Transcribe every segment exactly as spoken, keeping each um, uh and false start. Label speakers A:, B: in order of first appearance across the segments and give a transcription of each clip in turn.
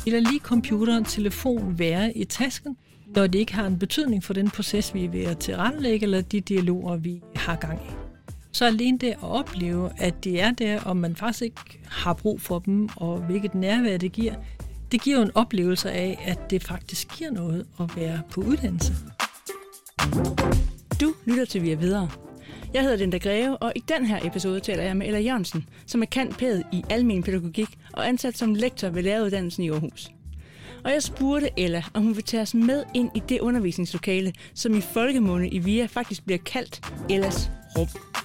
A: Vi lader lige computeren, telefon være i tasken, når det ikke har en betydning for den proces, vi er ved at tilrettelægge, eller de dialoger, vi har gang i. Så alene det at opleve, at det er der, og man faktisk ikke har brug for dem, og hvilket nærvær det giver, det giver jo en oplevelse af, at det faktisk giver noget at være på uddannelse.
B: Du lytter til Vi er videre. Jeg hedder Linda Greve, og i den her episode taler jeg med Ella Jørgensen, som er cand.pæd i almen pædagogik og ansat som lektor ved læreruddannelsen i Aarhus. Og jeg spurgte Ella, om hun vil tage os med ind i det undervisningslokale, som i folkemunde i V I A faktisk bliver kaldt Ellas rum.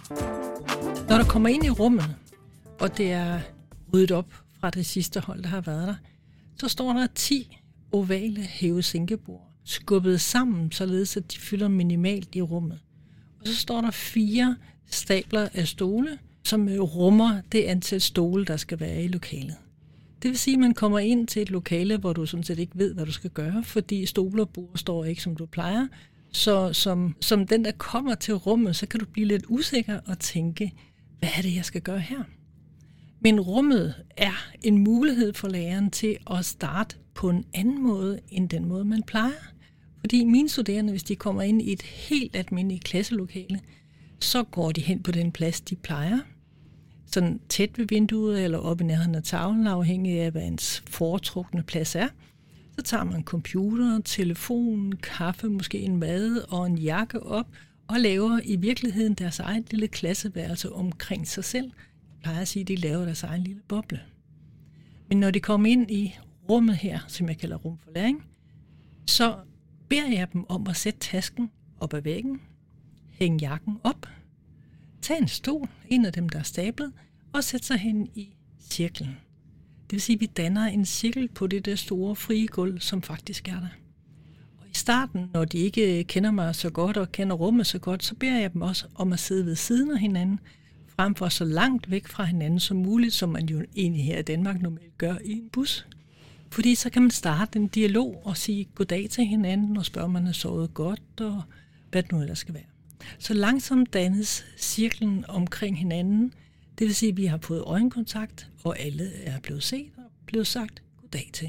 A: Når du kommer ind i rummet, og det er ryddet op fra det sidste hold, der har været der, så står der ti ovale hæve-sænkebord, skubbet sammen, således at de fylder minimalt i rummet. Og så står der fire stabler af stole, som rummer det antal stole, der skal være i lokalet. Det vil sige, at man kommer ind til et lokale, hvor du sådan set ikke ved, hvad du skal gøre, fordi stole og bord står ikke, som du plejer. Så som, som den, der kommer til rummet, så kan du blive lidt usikker og tænke, hvad er det, jeg skal gøre her? Men rummet er en mulighed for læreren til at starte på en anden måde, end den måde, man plejer. Fordi mine studerende, hvis de kommer ind i et helt almindeligt klasselokale, så går de hen på den plads, de plejer. Sådan tæt ved vinduet eller oppe i nærheden af tavlen, afhængig af, hvad ens foretrukne plads er. Så tager man computer, telefon, kaffe, måske en mad og en jakke op, og laver i virkeligheden deres eget lille klasseværelse omkring sig selv. Jeg plejer at sige, at de laver deres egen lille boble. Men når de kommer ind i rummet her, som jeg kalder rum for læring, så beder jeg dem om at sætte tasken op ad væggen, hænge jakken op, tage en stol, en af dem, der er stablet, og sætte sig hen i cirklen. Det vil sige, at vi danner en cirkel på det der store frie gulv, som faktisk er der. Og i starten, når de ikke kender mig så godt og kender rummet så godt, så beder jeg dem også om at sidde ved siden af hinanden, frem for så langt væk fra hinanden som muligt, som man jo egentlig her i Danmark normalt gør i en bus. Fordi så kan man starte en dialog og sige goddag til hinanden, og spørge, om man har sovet godt, og hvad det nu ellers skal være. Så langsomt dannes cirklen omkring hinanden. Det vil sige, at vi har fået øjenkontakt, og alle er blevet set og blevet sagt goddag til.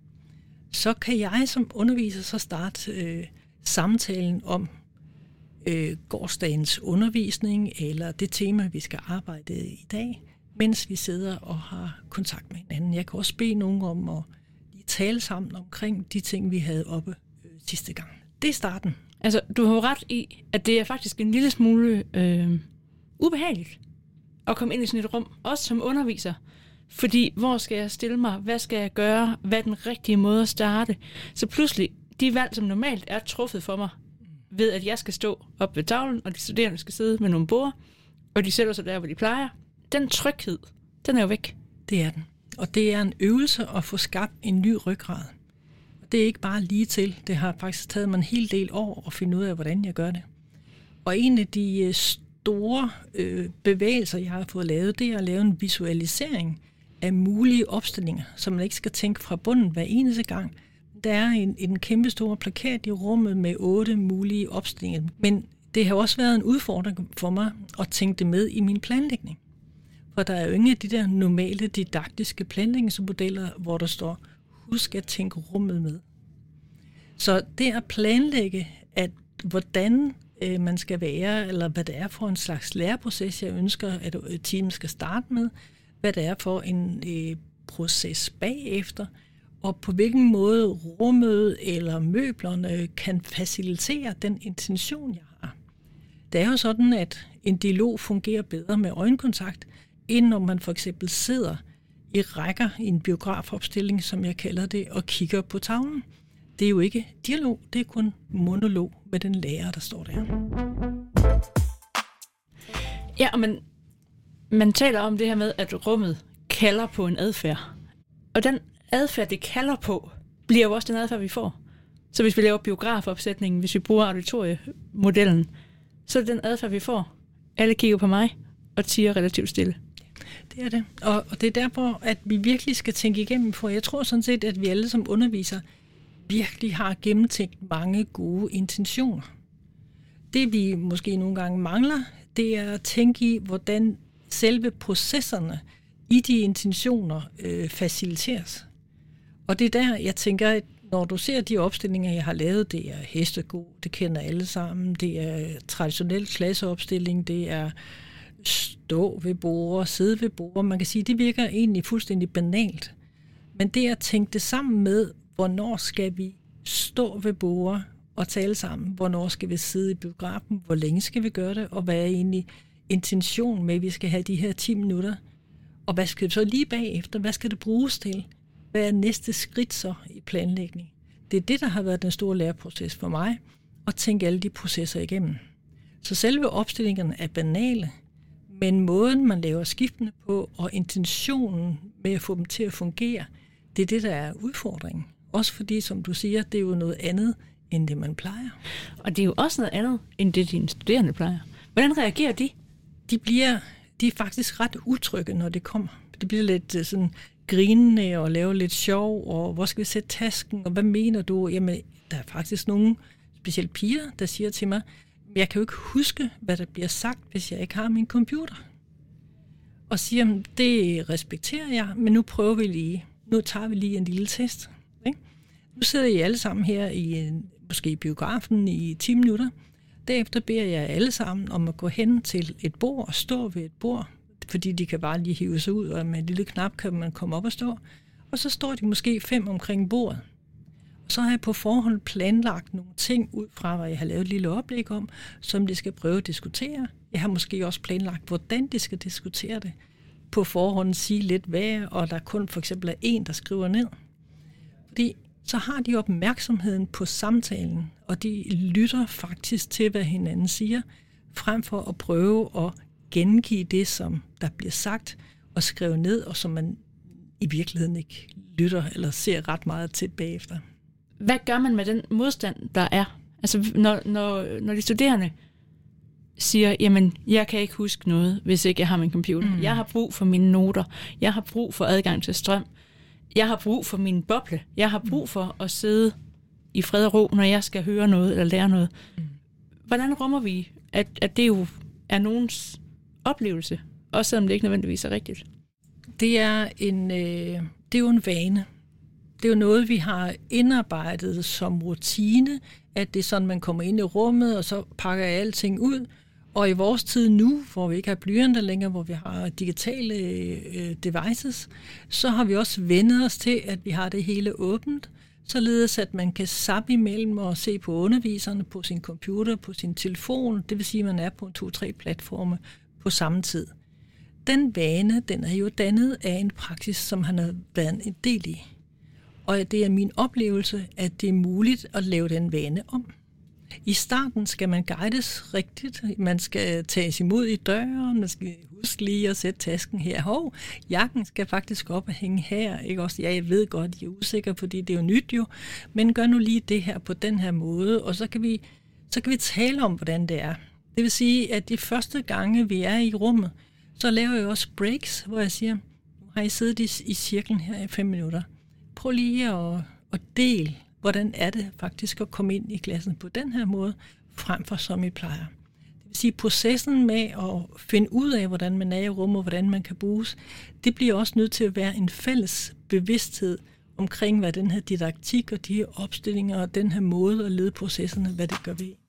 A: Så kan jeg som underviser så starte øh, samtalen om øh, gårsdagens undervisning, eller det tema, vi skal arbejde i dag, mens vi sidder og har kontakt med hinanden. Jeg kan også bede nogen om at lige tale sammen omkring de ting, vi havde oppe øh, sidste gang. Det er starten.
B: Altså, du har jo ret i, at det er faktisk en lille smule øh, ubehageligt at komme ind i sådan et rum, også som underviser. Fordi, hvor skal jeg stille mig? Hvad skal jeg gøre? Hvad er den rigtige måde at starte? Så pludselig, de valg, som normalt er truffet for mig, ved at jeg skal stå op ved tavlen, og de studerende skal sidde med nogle borde, og de sætter sig der, hvor de plejer. Den tryghed, den er jo væk.
A: Det er den. Og det er en øvelse at få skabt en ny ryggrad. Det er ikke bare lige til. Det har faktisk taget mig en hel del år at finde ud af, hvordan jeg gør det. Og en af de store øh, bevægelser, jeg har fået lavet, det er at lave en visualisering af mulige opstillinger, så man ikke skal tænke fra bunden hver eneste gang. Der er en, en kæmpe stor plakat i rummet med otte mulige opstillinger. Men det har også været en udfordring for mig at tænke det med i min planlægning. For der er jo ingen af de der normale didaktiske planlægningsmodeller, hvor der står, husk at tænke rummet med. Så det at planlægge, at hvordan øh, man skal være, eller hvad det er for en slags læreproces, jeg ønsker, at teamet skal starte med, hvad det er for en øh, proces bagefter, og på hvilken måde rummet eller møblerne kan facilitere den intention, jeg har. Det er jo sådan, at en dialog fungerer bedre med øjenkontakt, end når man for eksempel sidder i rækker i en biografopstilling, som jeg kalder det, og kigger på tavlen. Det er jo ikke dialog, det er kun monolog med den lærer, der står der.
B: Ja, og man, man taler om det her med, at rummet kalder på en adfærd. Og den adfærd, det kalder på, bliver jo også den adfærd, vi får. Så hvis vi laver biografopsætningen, hvis vi bruger auditoriemodellen, så er det den adfærd, vi får. Alle kigger på mig og tiger relativt stille.
A: Det er det. Og, og det er derfor, at vi virkelig skal tænke igennem, for jeg tror sådan set, at vi alle som undervisere virkelig har gennemtænkt mange gode intentioner. Det vi måske nogle gange mangler, det er at tænke i, hvordan selve processerne i de intentioner øh, faciliteres. Og det er der, jeg tænker, at når du ser de opstillinger, jeg har lavet, det er hestegod, det kender alle sammen, det er traditionel klasseopstilling, det er stå ved borde, sidde ved borde. Man kan sige, det virker egentlig fuldstændig banalt. Men det er at tænke det sammen med, hvornår skal vi stå ved borde og tale sammen, hvornår skal vi sidde i biografen, hvor længe skal vi gøre det, og hvad er egentlig intention med, at vi skal have de her ti minutter, og hvad skal det så lige bagefter, hvad skal det bruges til? Hvad er næste skridt så i planlægning? Det er det, der har været den store læreproces for mig, at tænke alle de processer igennem. Så selve opstillingerne er banale, men måden, man laver skiftene på, og intentionen med at få dem til at fungere, det er det, der er udfordringen. Også fordi, som du siger, det er jo noget andet, end det man plejer.
B: Og det er jo også noget andet, end det dine studerende plejer. Hvordan reagerer de?
A: De bliver, de er faktisk ret utrygge, når det kommer. Det bliver lidt sådan grinende og lave lidt sjov, og hvor skal vi sætte tasken, og hvad mener du? Jamen, der er faktisk nogle, specielt piger, der siger til mig, jeg kan jo ikke huske, hvad der bliver sagt, hvis jeg ikke har min computer. Og siger, det respekterer jeg, men nu prøver vi lige. Nu tager vi lige en lille test. Ikke? Nu sidder I alle sammen her i måske i biografen i ti minutter. Derefter beder jeg alle sammen om at gå hen til et bord og stå ved et bord, fordi de kan bare lige hive sig ud, og med en lille knap kan man komme op og stå. Og så står de måske fem omkring bordet. Og så har jeg på forhånd planlagt nogle ting ud fra, hvad jeg har lavet et lille oplæg om, som de skal prøve at diskutere. Jeg har måske også planlagt, hvordan de skal diskutere det. På forhånd sige lidt hvad, og der kun for eksempel er en, der skriver ned. Fordi så har de opmærksomheden på samtalen, og de lytter faktisk til, hvad hinanden siger, frem for at prøve at gengive det, som der bliver sagt og skrevet ned, og som man i virkeligheden ikke lytter eller ser ret meget til bagefter.
B: Hvad gør man med den modstand, der er? Altså, når, når, når de studerende siger, jamen, jeg kan ikke huske noget, hvis ikke jeg har min computer. Mm. Jeg har brug for mine noter. Jeg har brug for adgang til strøm. Jeg har brug for min boble. Jeg har brug for at sidde i fred og ro, når jeg skal høre noget eller lære noget. Mm. Hvordan rummer vi, at, at det jo er nogens oplevelse, også selvom det ikke nødvendigvis er rigtigt?
A: Det er, en, øh, det er jo en vane. Det er jo noget, vi har indarbejdet som rutine, at det er sådan, man kommer ind i rummet, og så pakker jeg alting ud. Og i vores tid nu, hvor vi ikke har blyanter længere, hvor vi har digitale øh, devices, så har vi også vendet os til, at vi har det hele åbent, således at man kan zappe imellem og se på underviserne på sin computer, på sin telefon. Det vil sige, at man er på to-tre platforme på samme tid. Den vane, den er jo dannet af en praksis, som han har været en del i. Og det er min oplevelse, at det er muligt at lave den vane om. I starten skal man guides rigtigt. Man skal tages imod i døren. Man skal huske lige at sætte tasken her. Hov, jakken skal faktisk op og hænge her. Ikke også? Ja, jeg ved godt, I er usikre, fordi det er jo nyt jo. Men gør nu lige det her på den her måde, og så kan vi, så kan vi tale om, hvordan det er. Det vil sige, at de første gange, vi er i rummet, så laver jeg også breaks, hvor jeg siger, nu har I siddet i, i cirklen her i fem minutter. Prøv lige at, at dele, hvordan er det faktisk at komme ind i klassen på den her måde, frem for som I plejer. Det vil sige, processen med at finde ud af, hvordan man er i rummet, og hvordan man kan bruges, det bliver også nødt til at være en fælles bevidsthed omkring, hvad den her didaktik og de her opstillinger og den her måde at lede processerne, hvad det gør ved.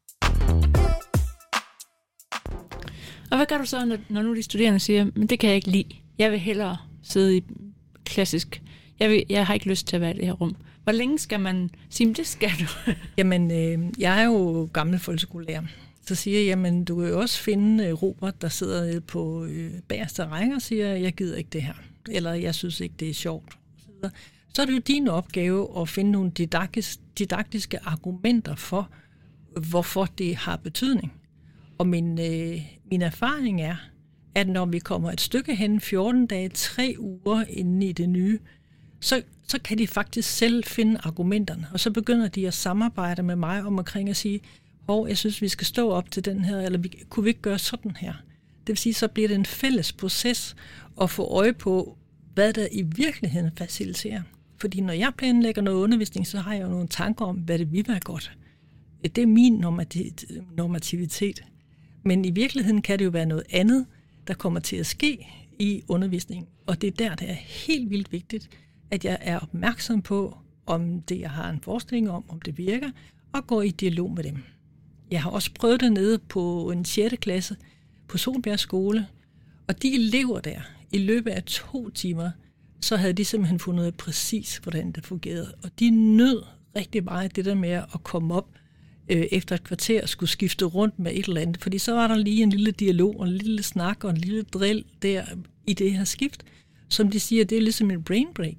B: Og hvad gør du så, når, når nu de studerende siger, men det kan jeg ikke lide. Jeg vil hellere sidde i klassisk. Jeg, vil, jeg har ikke lyst til at være i det her rum. Hvor længe skal man sige, men det skal du?
A: Jamen, øh, jeg er jo gammel folkeskolelærer. Så siger jeg, jamen, du kan jo også finde øh, Robert, der sidder på øh, bagerste række og siger, jeg gider ikke det her. Eller jeg synes ikke, det er sjovt. Så er det jo din opgave at finde nogle didaktis, didaktiske argumenter for, hvorfor det har betydning. Og min, øh, min erfaring er, at når vi kommer et stykke hen, fjorten dage, tre uger inde i det nye, så, så kan de faktisk selv finde argumenterne. Og så begynder de at samarbejde med mig om omkring at sige, hov, jeg synes, vi skal stå op til den her, eller vi, kunne vi ikke gøre sådan her? Det vil sige, så bliver det en fælles proces at få øje på, hvad der i virkeligheden faciliterer. Fordi når jeg planlægger noget undervisning, så har jeg jo nogle tanker om, hvad det vil være godt. Det er min normativitet. Men i virkeligheden kan det jo være noget andet, der kommer til at ske i undervisningen. Og det er der, det er helt vildt vigtigt, at jeg er opmærksom på, om det, jeg har en forestilling om, om det virker, og går i dialog med dem. Jeg har også prøvet det nede på en sjette klasse på Solbjerg Skole, og de elever der, i løbet af to timer, så havde de simpelthen fundet ud af præcis, hvordan det fungerede. Og de nød rigtig meget det der med at komme op øh, efter et kvarter og skulle skifte rundt med et eller andet. Fordi så var der lige en lille dialog, og en lille snak og en lille drill der i det her skift. Som de siger, det er ligesom en brain break.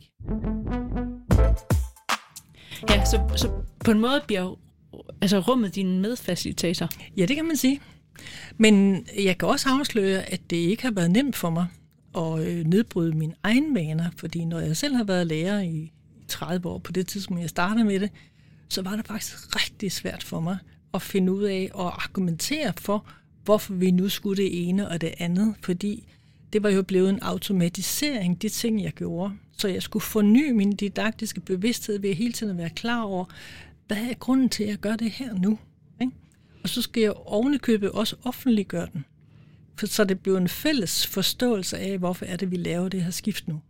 B: Ja, så, så på en måde bliver altså rummet din medfacilitator.
A: Ja, det kan man sige. Men jeg kan også afsløre, at det ikke har været nemt for mig at nedbryde mine egne vaner, fordi når jeg selv har været lærer i tredive år på det tidspunkt, jeg startede med det, så var det faktisk rigtig svært for mig at finde ud af og argumentere for, hvorfor vi nu skulle det ene og det andet, fordi det var jo blevet en automatisering, de ting, jeg gjorde. Så jeg skulle forny min didaktiske bevidsthed ved hele tiden at være klar over, hvad er grunden til, at jeg gør det her nu? Ikke? Og så skal jeg ovenikøbet også offentliggøre den. For så det bliver en fælles forståelse af, hvorfor er det, vi laver det her skift nu.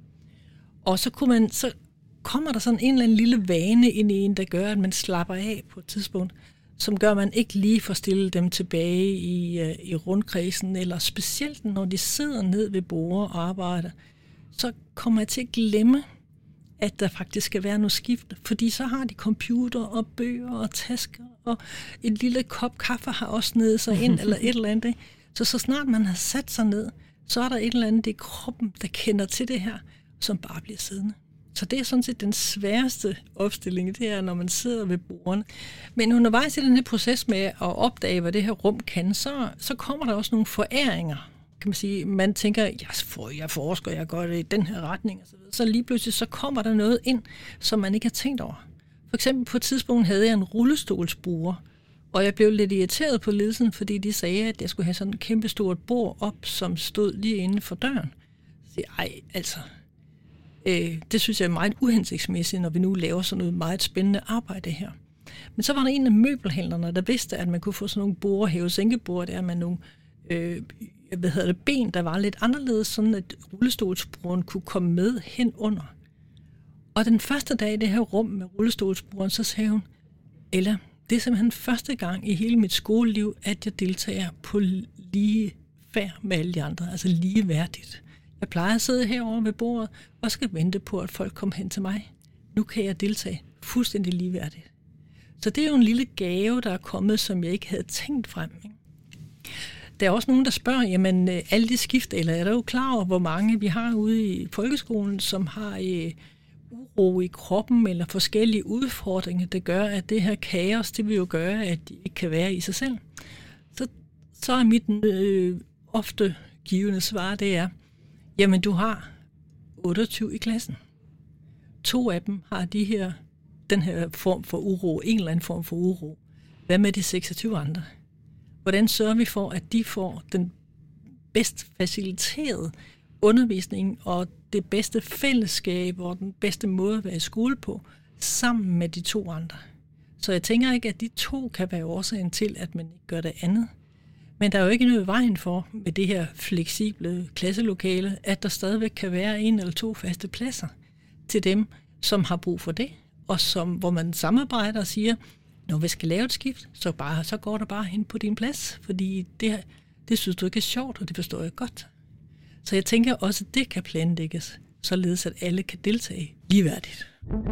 A: Og så, kunne man, så kommer der sådan en eller anden lille vane ind i en, der gør, at man slapper af på et tidspunkt, som gør, at man ikke lige får stillet dem tilbage i, uh, i rundkredsen, eller specielt når de sidder ned ved bordet og arbejder, så kommer jeg til at glemme, at der faktisk skal være noget skift, fordi så har de computer og bøger og tasker, og en lille kop kaffe har også nede sig ind, eller et eller andet. Så så snart man har sat sig ned, så er der et eller andet i kroppen, der kender til det her, som bare bliver siddende. Så det er sådan set den sværeste opstilling, det er, når man sidder ved bordene. Men undervejs i den her proces med at opdage, hvad det her rum kan, så, så kommer der også nogle foræringer. Kan man sige, man tænker, jeg, for, jeg forsker, jeg gør det i den her retning. Og så, så lige pludselig, så kommer der noget ind, som man ikke har tænkt over. For eksempel på et tidspunkt havde jeg en rullestolsbruger, og jeg blev lidt irriteret på ledelsen, fordi de sagde, at jeg skulle have sådan et kæmpe stort bord op, som stod lige inde for døren. Så jeg, ej, altså, øh, det synes jeg er meget uhensigtsmæssigt, når vi nu laver sådan noget meget spændende arbejde her. Men så var der en af møbelhandlerne, der vidste, at man kunne få sådan nogle borde, hæve-sænkebord, der med nogle øh, hvad hedder det, ben, der var lidt anderledes, sådan at rullestolsbrugeren kunne komme med hen under. Og den første dag i det her rum med rullestolsbrugeren, så sagde hun, Ella, det er simpelthen første gang i hele mit skoleliv, at jeg deltager på lige færd med alle de andre, altså ligeværdigt. Jeg plejer at sidde herovre ved bordet og skal vente på, at folk kommer hen til mig. Nu kan jeg deltage fuldstændig ligeværdigt. Så det er jo en lille gave, der er kommet, som jeg ikke havde tænkt frem. Ikke? Der er også nogen, der spørger, jamen alle de skift, eller er der jo klar over, hvor mange vi har ude i folkeskolen, som har øh, uro i kroppen, eller forskellige udfordringer, der gør, at det her kaos, det vil jo gøre, at de ikke kan være i sig selv. Så, så er mit øh, ofte givende svar, det er, jamen du har otteogtyve i klassen. To af dem har de her, den her form for uro, en eller anden form for uro. Hvad med de seksogtyve andre? Hvordan sørger vi for, at de får den bedst faciliterede undervisning og det bedste fællesskab og den bedste måde at være i skole på, sammen med de to andre? Så jeg tænker ikke, at de to kan være årsagen til, at man ikke gør det andet. Men der er jo ikke noget i vejen for, med det her fleksible klasselokale, at der stadigvæk kan være en eller to faste pladser til dem, som har brug for det, og som, hvor man samarbejder og siger, når vi skal lave et skift, så, bare, så går der bare hen på din plads, fordi det, det synes du ikke er sjovt, og det forstår jeg godt. Så jeg tænker også, at det kan planlægges, således at alle kan deltage ligeværdigt.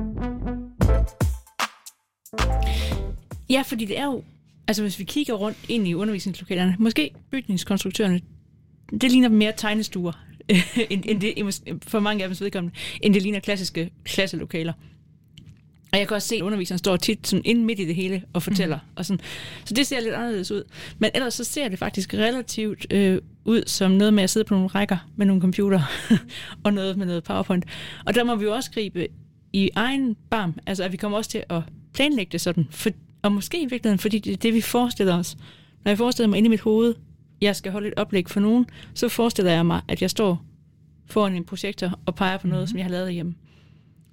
B: Ja, fordi det er jo, altså hvis vi kigger rundt ind i undervisningslokalerne, måske bygningskonstruktørerne, det ligner mere tegnestuer, end, end det, for mange af dem vedkommende, end det ligner klassiske klasselokaler. Og jeg kan også se, at underviseren står tit sådan inde midt i det hele og fortæller. Mm. Og sådan. Så det ser lidt anderledes ud. Men ellers så ser det faktisk relativt øh, ud som noget med at sidde på nogle rækker med nogle computer og noget med noget PowerPoint. Og der må vi jo også gribe i egen barm. Altså at vi kommer også til at planlægge det sådan. For, og måske i virkeligheden, fordi det er det, vi forestiller os. Når jeg forestiller mig inde i mit hoved, jeg skal holde et oplæg for nogen, så forestiller jeg mig, at jeg står foran en projektor og peger på noget, mm. som jeg har lavet hjemme.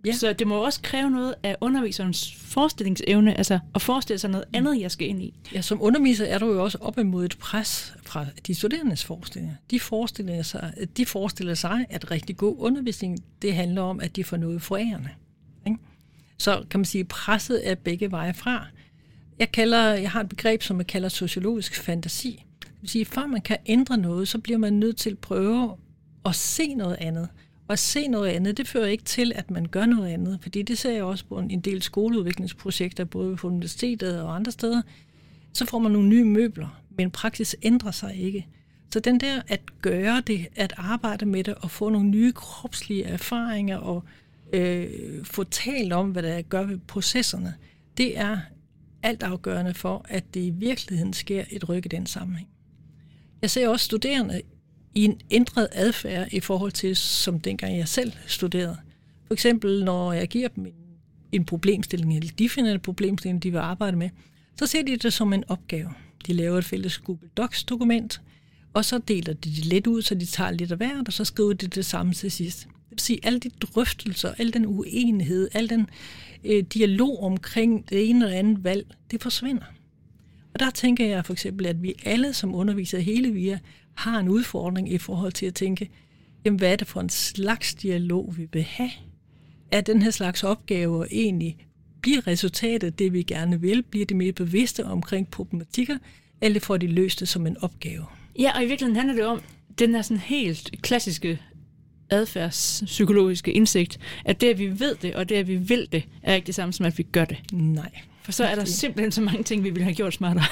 B: Ja. Så det må også kræve noget af underviserens forestillingsevne, altså at forestille sig noget andet, jeg skal ind i.
A: Ja, som underviser er du jo også op imod et pres fra de studerendes forestillinger. De forestiller sig, de forestiller sig at rigtig god undervisning, det handler om, at de får noget forærende. Ikke? Så kan man sige, at presset er begge veje fra. Jeg, kalder, jeg har et begreb, som jeg kalder sociologisk fantasi. Det vil sige, før man kan ændre noget, så bliver man nødt til at prøve at se noget andet. Og at se noget andet, det fører ikke til, at man gør noget andet. Fordi det ser jeg også på en del skoleudviklingsprojekter, både på universitetet og andre steder. Så får man nogle nye møbler, men praksis ændrer sig ikke. Så den der at gøre det, at arbejde med det og få nogle nye kropslige erfaringer og øh, få talt om, hvad der gør ved processerne, det er altafgørende for, at det i virkeligheden sker et ryk i den sammenhæng. Jeg ser også studerende i en ændret adfærd i forhold til, som dengang jeg selv studerede. For eksempel, når jeg giver dem en, en problemstilling, eller de finder en problemstilling, de vil arbejde med, så ser de det som en opgave. De laver et fælles Google Docs-dokument, og så deler de det lidt ud, så de tager lidt af hvert, og så skriver de det samme til sidst. Det vil sige, alle de drøftelser, al den uenighed, al den øh, dialog omkring det ene eller andet valg, det forsvinder. Og der tænker jeg for eksempel, at vi alle som underviser hele V I A har en udfordring i forhold til at tænke, jamen, hvad er det for en slags dialog, vi vil have? Er den her slags opgaver egentlig, bliver resultatet det, vi gerne vil? Bliver de mere bevidste omkring problematikker, eller får de løst det som en opgave?
B: Ja, og i virkeligheden handler det om den her sådan helt klassiske adfærdspsykologiske indsigt, at det, at vi ved det, og det, at vi vil det, er ikke det samme som, at vi gør det.
A: Nej.
B: For så er der simpelthen så mange ting, vi ville have gjort smartere.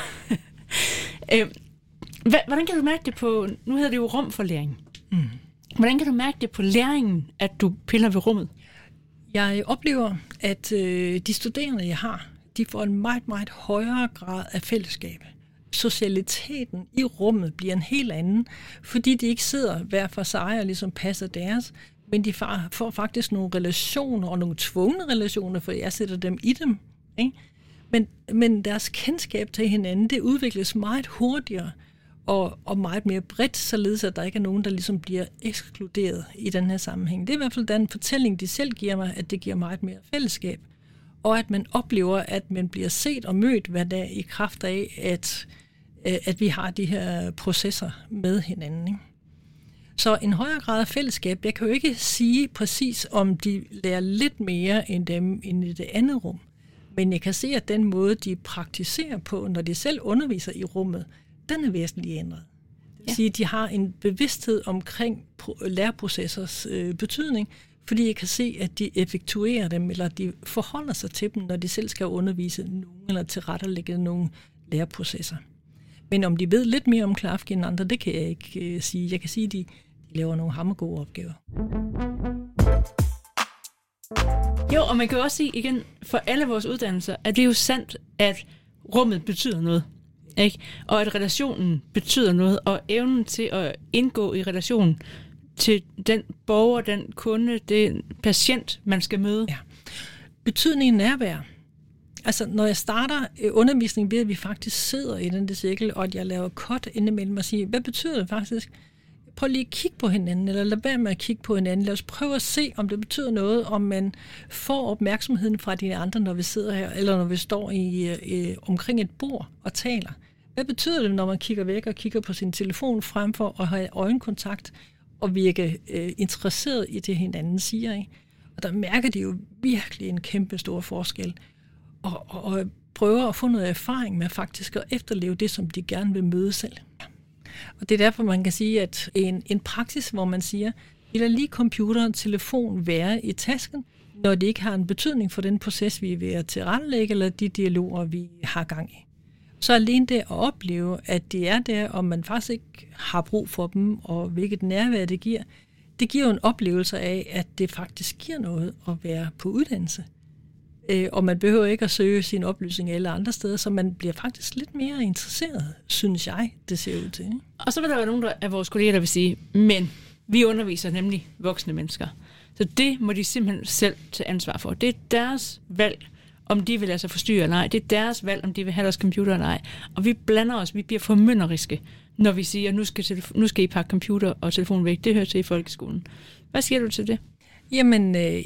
B: Hvordan kan du mærke det på, nu hedder det jo rum for læring. Mm. Hvordan kan du mærke det på læringen, at du piller ved rummet?
A: Jeg oplever, at øh, de studerende, jeg har, de får en meget, meget højere grad af fællesskab. Socialiteten i rummet bliver en helt anden, fordi de ikke sidder hver for sig og ligesom passer deres, men de får faktisk nogle relationer, og nogle tvungne relationer, for jeg sætter dem i dem. Ikke? Men, men deres kendskab til hinanden, det udvikles meget hurtigere, og, og meget mere bredt, således at der ikke er nogen, der ligesom bliver ekskluderet i den her sammenhæng. Det er i hvert fald den fortælling, de selv giver mig, at det giver meget mere fællesskab, og at man oplever, at man bliver set og mødt hver dag i kraft af, at, at vi har de her processer med hinanden. Ikke? Så en højere grad af fællesskab, jeg kan jo ikke sige præcis, om de lærer lidt mere end dem end i det andet rum, men jeg kan se, at den måde, de praktiserer på, når de selv underviser i rummet, den er væsentligt ændret. Det vil ja. sige, at de har en bevidsthed omkring læreprocessers øh, betydning, fordi jeg kan se, at de effektuerer dem, eller de forholder sig til dem, når de selv skal undervise nogen, eller tilrettelægge nogle læreprocesser. Men om de ved lidt mere om Klafki end andre, det kan jeg ikke øh, sige. Jeg kan sige, at de, de laver nogle hammergode opgaver.
B: Jo, og man kan jo også sige igen, for alle vores uddannelser, at det er jo sandt, at rummet betyder noget. Ikke? Og at relationen betyder noget, og evnen til at indgå i relationen til den borger, den kunde, den patient, man skal møde.
A: Ja. Betydningen er nærvær. Altså, når jeg starter undervisning ved, at vi faktisk sidder i den der cirkel, og at jeg laver cut indimellem og siger, hvad betyder det faktisk? Prøv lige at kigge på hinanden, eller lad være med at kigge på hinanden. Lad os prøve at se, om det betyder noget, om man får opmærksomheden fra de andre, når vi sidder her, eller når vi står i, i, omkring et bord og taler. Hvad betyder det, når man kigger væk og kigger på sin telefon, frem for at have øjenkontakt og virke øh, interesseret i det, hinanden siger? Ikke? Og der mærker de jo virkelig en kæmpe stor forskel. Og, og, og prøver at få noget erfaring med faktisk at efterleve det, som de gerne vil møde selv. Og det er derfor, man kan sige, at en, en praksis, hvor man siger, vi lader lige computer og telefon være i tasken, når det ikke har en betydning for den proces, vi er ved at tilrettelægge, eller de dialoger, vi har gang i. Så alene det at opleve, at det er der, og man faktisk ikke har brug for dem, og hvilket nærvær det giver, det giver jo en oplevelse af, at det faktisk giver noget at være på uddannelse. Og man behøver ikke at søge sin oplysning eller andre steder, så man bliver faktisk lidt mere interesseret, synes jeg, det ser ud til. Ikke?
B: Og så vil der være nogen af vores kolleger, der vil sige, men vi underviser nemlig voksne mennesker. Så det må de simpelthen selv tage ansvar for. Det er deres valg, om de vil lade sig forstyrre eller ej. Det er deres valg, om de vil have deres computer eller ej. Og vi blander os, vi bliver formynderiske, når vi siger, nu skal, telefo- nu skal I pakke computer og telefon væk. Det hører til i folkeskolen. Hvad siger du til det?
A: Jamen, øh,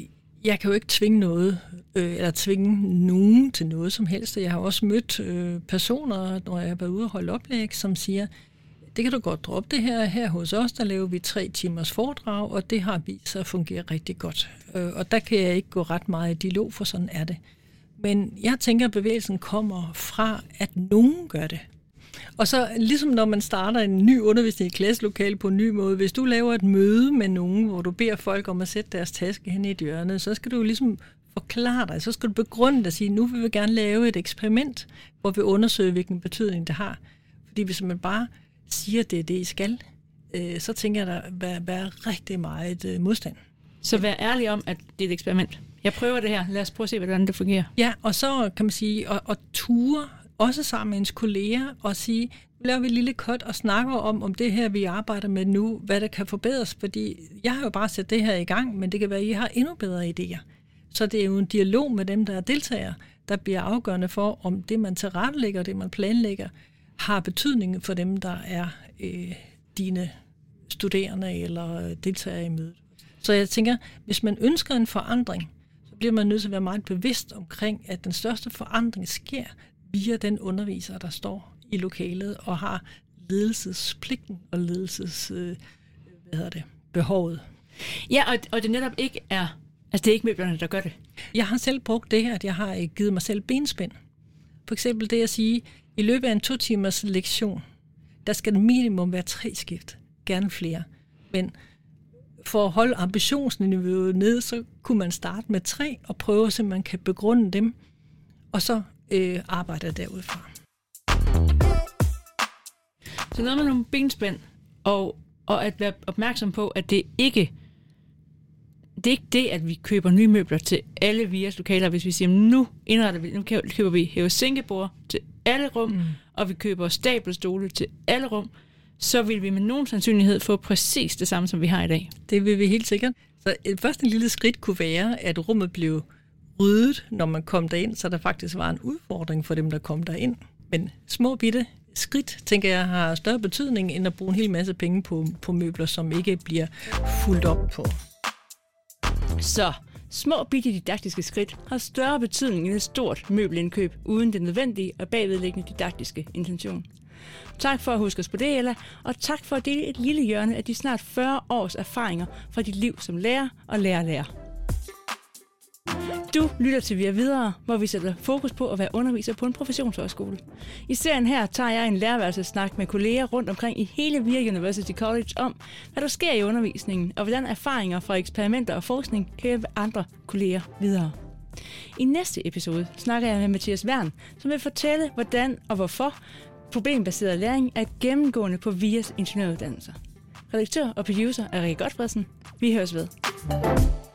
A: jeg kan jo ikke tvinge noget, øh, eller tvinge nogen til noget som helst. Jeg har også mødt øh, personer, når jeg har været ude og holde oplæg, som siger, det kan du godt droppe det her. Her hos os, der laver vi tre timers foredrag, og det har vist sig at fungere rigtig godt. Øh, og der kan jeg ikke gå ret meget i dialog, for sådan er det. Men jeg tænker, at bevægelsen kommer fra, at nogen gør det. Og så ligesom når man starter en ny undervisning i klasselokale på en ny måde, hvis du laver et møde med nogen, hvor du beder folk om at sætte deres taske hen i et hjørne, så skal du ligesom forklare dig, så skal du begrunde dig og sige, nu vil vi gerne lave et eksperiment, hvor vi undersøger, hvilken betydning det har. Fordi hvis man bare siger, at det er det, I skal, øh, så tænker jeg, at der vil være rigtig meget øh, modstand.
B: Så vær ærlig om, at det er et eksperiment. Jeg prøver det her. Lad os prøve at se, hvordan det fungerer.
A: Ja, og så kan man sige, at, at ture også sammen med ens kolleger og sige, nu laver vi et lille cut og snakker om, om det her, vi arbejder med nu, hvad der kan forbedres, fordi jeg har jo bare sat det her i gang, men det kan være, at I har endnu bedre idéer. Så det er jo en dialog med dem, der er deltagere, der bliver afgørende for, om det, man tilrettelægger og det, man planlægger, har betydning for dem, der er øh, dine studerende eller deltagere i mødet. Så jeg tænker, hvis man ønsker en forandring, så bliver man nødt til at være meget bevidst omkring, at den største forandring sker via den underviser, der står i lokalet og har ledelsespligten og ledelses, øh, hvad hedder det, behovet.
B: Ja, og, og det netop ikke er, altså det er ikke møblerne, der gør det.
A: Jeg har selv brugt det, at jeg har givet mig selv benspænd. For eksempel det at sige, i løbet af en to timers lektion, der skal det minimum være tre skift, gerne flere. Men for at holde ambitionsniveauet ned, så kunne man starte med tre og prøve, så man kan begrunde dem, og så øh, arbejde derudfra.
B: Så noget med nogle benspænd, og, og at være opmærksom på, at det ikke det er ikke det, at vi køber nye møbler til alle V I A-lokaler, hvis vi siger, nu indretter vi, nu køber vi hæve-sænkebord til alle rum, mm. og vi køber stabelstole til alle rum, så vil vi med nogen sandsynlighed få præcis det samme, som vi har i dag.
A: Det vil vi helt sikkert. Så et første lille skridt kunne være, at rummet blev ryddet, når man kom derind, så der faktisk var en udfordring for dem, der kom derind. Men små bitte skridt, tænker jeg, har større betydning, end at bruge en hel masse penge på, på møbler, som ikke bliver fuldt op på.
B: Så små bitte didaktiske skridt har større betydning end et stort møbelindkøb, uden det nødvendige og bagvedliggende didaktiske intention. Tak for at huske os på det, Ella, og tak for at dele et lille hjørne af de snart fyrre års erfaringer fra dit liv som lærer og lærer-lærer. Du lytter til Vi er videre, hvor vi sætter fokus på at være underviser på en professionshøjskole. I serien her tager jeg en lærerværelsessnak med kolleger rundt omkring i hele V I A University College om, hvad der sker i undervisningen, og hvordan erfaringer fra eksperimenter og forskning kan hjælpe andre kolleger videre. I næste episode snakker jeg med Mathias Wern, som vil fortælle, hvordan og hvorfor problembaseret læring er gennemgående på V I A's ingeniøruddannelser. Redaktør og producer er Rikke Godfredsen. Vi høres ved.